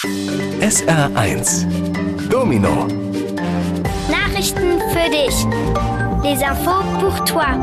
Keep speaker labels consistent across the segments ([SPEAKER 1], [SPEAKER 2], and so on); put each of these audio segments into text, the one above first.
[SPEAKER 1] SR1 Domino.
[SPEAKER 2] Nachrichten für dich. Les infos pour toi.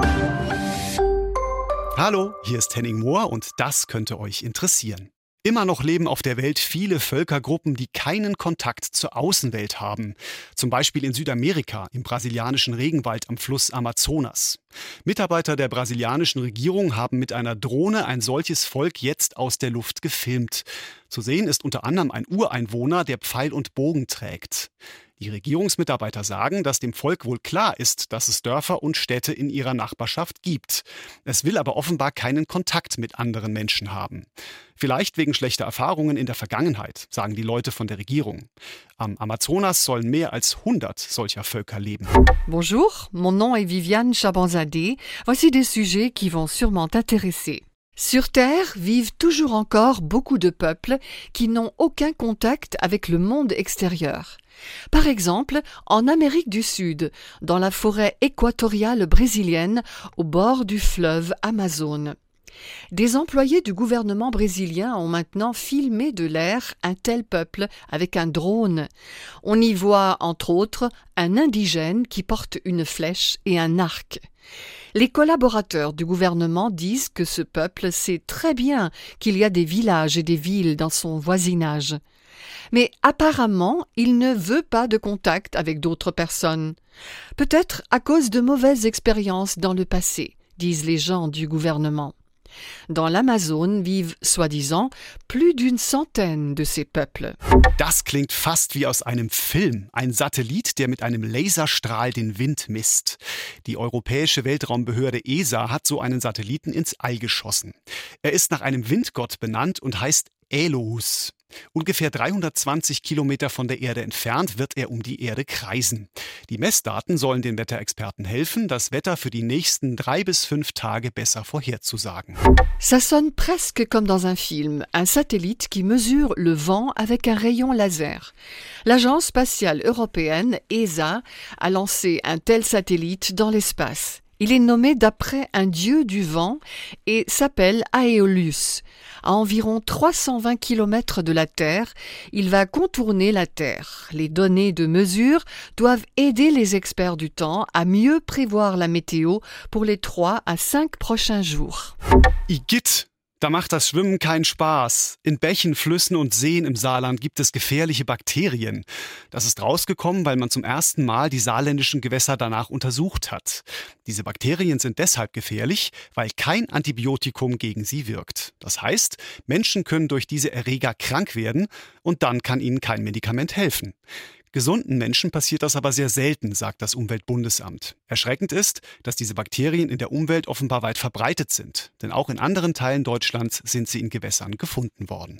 [SPEAKER 3] Hallo, hier ist Henning Mohr und das könnte euch interessieren. Immer noch leben auf der Welt viele Völkergruppen, die keinen Kontakt zur Außenwelt haben. Zum Beispiel in Südamerika, im brasilianischen Regenwald am Fluss Amazonas. Mitarbeiter der brasilianischen Regierung haben mit einer Drohne ein solches Volk jetzt aus der Luft gefilmt. Zu sehen ist unter anderem ein Ureinwohner, der Pfeil und Bogen trägt. Die Regierungsmitarbeiter sagen, dass dem Volk wohl klar ist, dass es Dörfer und Städte in ihrer Nachbarschaft gibt. Es will aber offenbar keinen Kontakt mit anderen Menschen haben. Vielleicht wegen schlechter Erfahrungen in der Vergangenheit, sagen die Leute von der Regierung. Am Amazonas sollen mehr als 100 solcher Völker leben.
[SPEAKER 4] Bonjour, mon nom est Viviane Chabanzadeh. Voici des sujets qui vont sûrement t'intéresser. Sur Terre vivent toujours encore beaucoup de peuples qui n'ont aucun contact avec le monde extérieur. Par exemple, en Amérique du Sud, dans la forêt équatoriale brésilienne, au bord du fleuve Amazone. Des employés du gouvernement brésilien ont maintenant filmé de l'air un tel peuple avec un drone. On y voit, entre autres, un indigène qui porte une flèche et un arc. Les collaborateurs du gouvernement disent que ce peuple sait très bien qu'il y a des villages et des villes dans son voisinage. Mais apparemment, il ne veut pas de contact avec d'autres personnes. Peut-être à cause de mauvaises expériences dans le passé, disent les gens du gouvernement. Dans l'Amazone vivent, soi-disant, plus d'une centaine de ces peuples.
[SPEAKER 3] Das klingt fast wie aus einem Film. Ein Satellit, der mit einem Laserstrahl den Wind misst. Die Europäische Weltraumbehörde ESA hat so einen Satelliten ins All geschossen. Er ist nach einem Windgott benannt und heißt Elohus. Ungefähr 320 Kilometer von der Erde entfernt wird er um die Erde kreisen. Die Messdaten sollen den Wetterexperten helfen, das Wetter für die nächsten 3 bis 5 Tage besser vorherzusagen.
[SPEAKER 4] Ça sonne presque comme dans un film, un satellite qui mesure le vent avec un rayon laser. L'Agence spatiale européenne, ESA, a lancé un tel satellite dans l'espace. Il est nommé d'après un dieu du vent et s'appelle Aeolus. À environ 320 km de la Terre, il va contourner la Terre. Les données de mesure doivent aider les experts du temps à mieux prévoir la météo pour les 3 à 5 prochains jours.
[SPEAKER 3] Igitt! Da macht das Schwimmen keinen Spaß. In Bächen, Flüssen und Seen im Saarland gibt es gefährliche Bakterien. Das ist rausgekommen, weil man zum ersten Mal die saarländischen Gewässer danach untersucht hat. Diese Bakterien sind deshalb gefährlich, weil kein Antibiotikum gegen sie wirkt. Das heißt, Menschen können durch diese Erreger krank werden und dann kann ihnen kein Medikament helfen. Gesunden Menschen passiert das aber sehr selten, sagt das Umweltbundesamt. Erschreckend ist, dass diese Bakterien in der Umwelt offenbar weit verbreitet sind. Denn auch in anderen Teilen Deutschlands sind sie in Gewässern gefunden worden.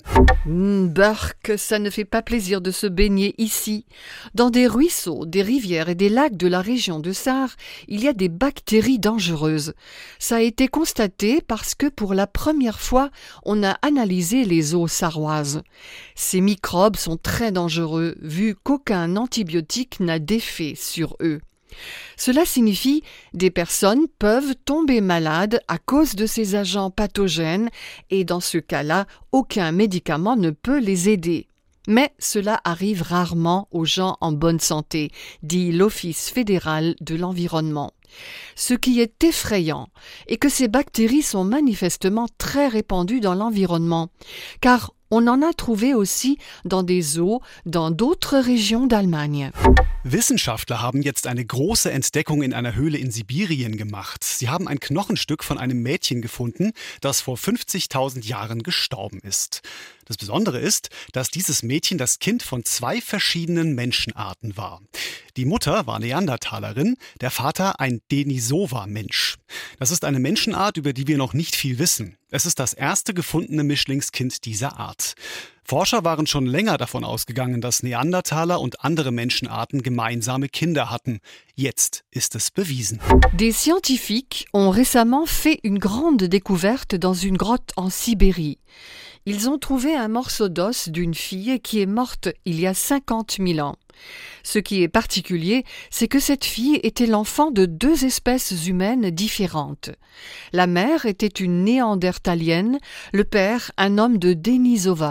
[SPEAKER 4] Burk, ça ne fait pas plaisir de se baigner ici. Dans des ruisseaux, des rivières et des lacs de la région de Sarre, il y a des bactéries dangereuses. Ça a été constaté parce que pour la première fois, on a analysé les eaux sarroises. Ces microbes sont très dangereux vu qu'aucun antibiotique n'a d'effet sur eux. Cela signifie des personnes peuvent tomber malades à cause de ces agents pathogènes et dans ce cas-là, aucun médicament ne peut les aider. Mais cela arrive rarement aux gens en bonne santé, dit l'Office fédéral de l'environnement. Ce qui est effrayant est que ces bactéries sont manifestement très répandues dans l'environnement, car on en a trouvé aussi dans des eaux dans d'autres régions d'Allemagne.
[SPEAKER 3] Wissenschaftler haben jetzt eine große Entdeckung in einer Höhle in Sibirien gemacht. Sie haben ein Knochenstück von einem Mädchen gefunden, das vor 50.000 Jahren gestorben ist. Das Besondere ist, dass dieses Mädchen das Kind von 2 verschiedenen Menschenarten war. Die Mutter war Neandertalerin, der Vater ein Denisova-Mensch. Das ist eine Menschenart, über die wir noch nicht viel wissen. Es ist das erste gefundene Mischlingskind dieser Art. Forscher waren schon länger davon ausgegangen, dass Neandertaler und andere Menschenarten gemeinsame Kinder hatten. Jetzt ist es bewiesen.
[SPEAKER 4] Des scientifiques ont récemment fait une grande découverte dans une grotte en Sibérie. Ils ont trouvé un morceau d'os d'une fille qui est morte il y a 50 000 ans. Ce qui est particulier, c'est que cette fille était l'enfant de 2 espèces humaines différentes. La mère était une néandertalienne, le père un homme de Denisova.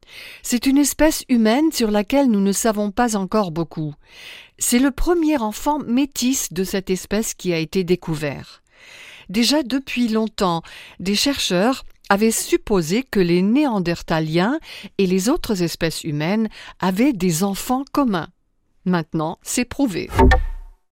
[SPEAKER 4] C'est une espèce humaine sur laquelle nous ne savons pas encore beaucoup. C'est le premier enfant métis de cette espèce qui a été découvert. Déjà depuis longtemps, des chercheurs avaient supposé que les Néandertaliens et les autres espèces humaines avaient des enfants communs. Maintenant, c'est prouvé.